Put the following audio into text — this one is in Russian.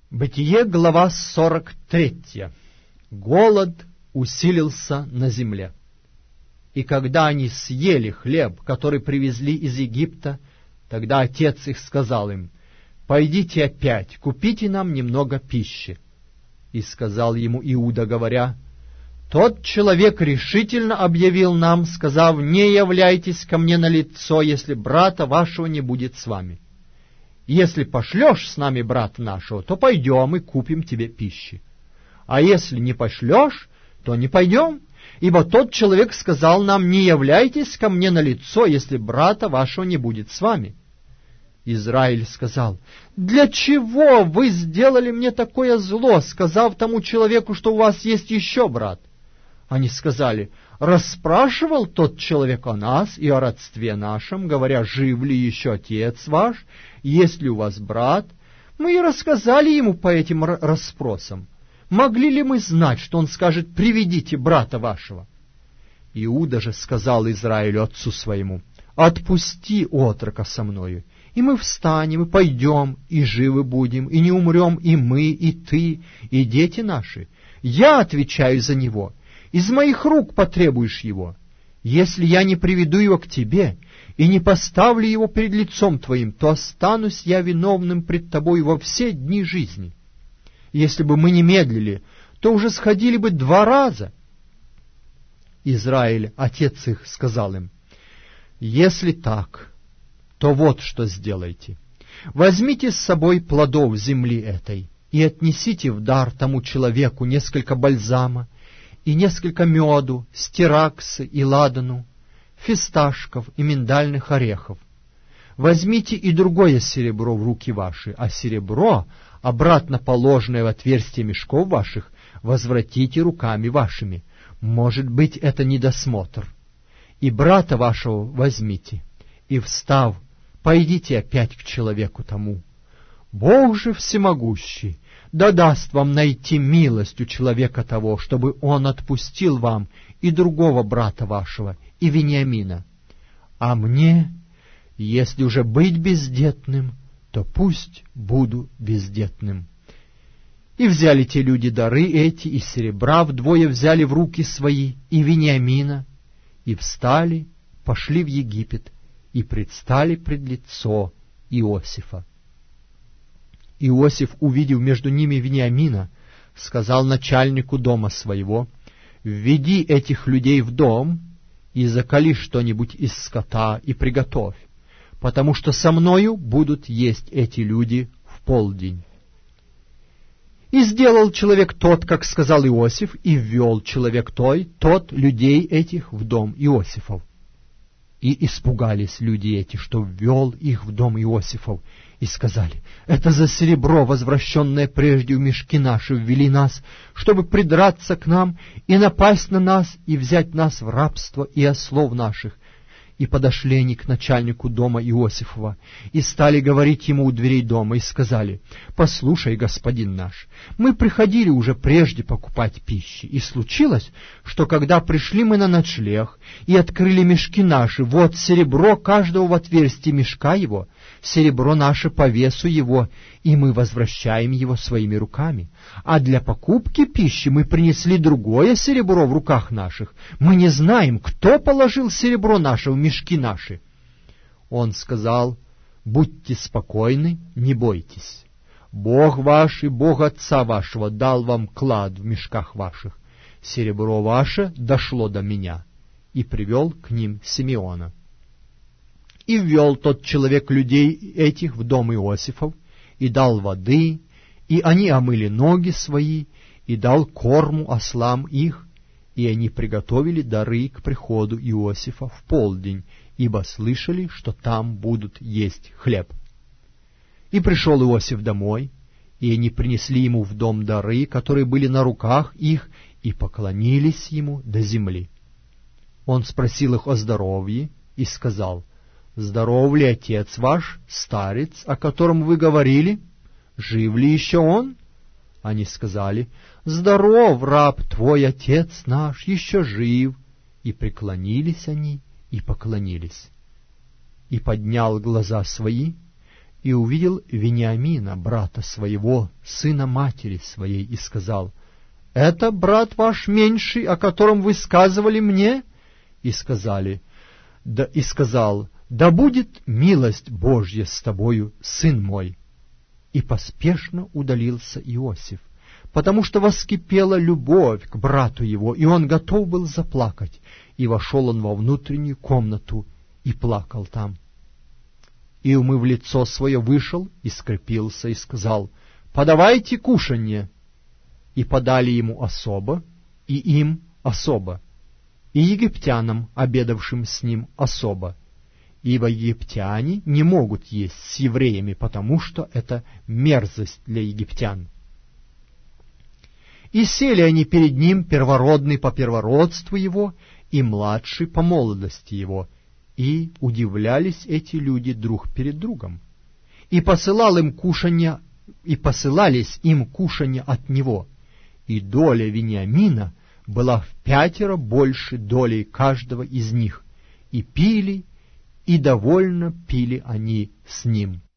Бытие, глава 43. Голод усилился на земле. И когда они съели хлеб, который привезли из Египта, тогда отец их сказал им: «Пойдите опять, купите нам немного пищи». И сказал ему Иуда, говоря: «Тот человек решительно объявил нам, сказав: не являйтесь ко мне на лицо, если брата вашего не будет с вами. Если пошлешь с нами брата нашего, то пойдем и купим тебе пищи. А если не пошлешь, то не пойдем, ибо тот человек сказал нам: не являйтесь ко мне на лицо, если брата вашего не будет с вами». Израиль сказал: «Для чего вы сделали мне такое зло, сказав тому человеку, что у вас есть еще брат?» Они сказали: «Расспрашивал тот человек о нас и о родстве нашем, говоря: жив ли еще отец ваш, есть ли у вас брат?» Мы и рассказали ему по этим расспросам. Могли ли мы знать, что он скажет: «Приведите брата вашего»?» Иуда же сказал Израилю, отцу своему: «Отпусти отрока со мною, и мы встанем, и пойдем, и живы будем, и не умрем и мы, и ты, и дети наши. Я отвечаю за него. Из моих рук потребуешь его. Если я не приведу его к тебе и не поставлю его перед лицом твоим, то останусь я виновным пред тобой во все дни жизни. Если бы мы не медлили, то уже сходили бы 2 раза». Израиль, отец их, сказал им: «Если так, то вот что сделайте. Возьмите с собой плодов земли этой и отнесите в дар тому человеку несколько бальзама и несколько меду, стираксы и ладану, фисташков и миндальных орехов. Возьмите и другое серебро в руки ваши, а серебро, обратно положенное в отверстие мешков ваших, возвратите руками вашими. Может быть, это недосмотр. И брата вашего возьмите, и, встав, пойдите опять к человеку тому. Бог же всемогущий да даст вам найти милость у человека того, чтобы он отпустил вам и другого брата вашего, и Вениамина. А мне, если уже быть бездетным, то пусть буду бездетным». И взяли те люди дары эти, и серебра вдвое взяли в руки свои, и Вениамина, и встали, пошли в Египет, и предстали пред лицо Иосифа. Иосиф, увидев между ними Вениамина, сказал начальнику дома своего: «Введи этих людей в дом и заколи что-нибудь из скота и приготовь, потому что со мною будут есть эти люди в полдень». И сделал человек тот, как сказал Иосиф, и ввел человек тот людей этих в дом Иосифов. И испугались люди эти, что ввел их в дом Иосифов, и сказали: «Это за серебро, возвращенное прежде в мешки наши, ввели нас, чтобы придраться к нам и напасть на нас, и взять нас в рабство и ослов наших». И подошли они к начальнику дома Иосифова, и стали говорить ему у дверей дома, и сказали: «Послушай, господин наш, мы приходили уже прежде покупать пищи, и случилось, что когда пришли мы на ночлег и открыли мешки наши, вот серебро каждого в отверстии мешка его, серебро наше по весу его, и мы возвращаем его своими руками. А для покупки пищи мы принесли другое серебро в руках наших. Мы не знаем, кто положил серебро наше в мешки наши». Он сказал: «Будьте спокойны, не бойтесь. Бог ваш и Бог отца вашего дал вам клад в мешках ваших. Серебро ваше дошло до меня». И привел к ним Симеона. И ввел тот человек людей этих в дом Иосифов, и дал воды, и они омыли ноги свои, и дал корму ослам их, и они приготовили дары к приходу Иосифа в полдень, ибо слышали, что там будут есть хлеб. И пришел Иосиф домой, и они принесли ему в дом дары, которые были на руках их, и поклонились ему до земли. Он спросил их о здоровье и сказал: «Здоров ли отец ваш, старец, о котором вы говорили? Жив ли еще он?» Они сказали: «Здоров, раб твой, отец наш, еще жив». И преклонились они, и поклонились. И поднял глаза свои, И увидел Вениамина, брата своего, сына матери своей, и сказал: «Это брат ваш меньший, о котором вы сказывали мне?» И сказал: «Да будет милость Божья с тобою, сын мой». И поспешно удалился Иосиф, потому что воскипела любовь к брату его, и он готов был заплакать. И вошел он во внутреннюю комнату и плакал там. И, умыв лицо свое, вышел и скрепился, и сказал: «Подавайте кушанье». И подали ему особо, и им особо, и египтянам, обедавшим с ним, особо. Ибо египтяне не могут есть с евреями, потому что это мерзость для египтян. И сели они перед ним, первородный по первородству его и младший по молодости его, и удивлялись эти люди друг перед другом. И посылались им кушанья от него, и доля Вениамина была в5 больше долей каждого из них, и пили, и довольно пили они с ним.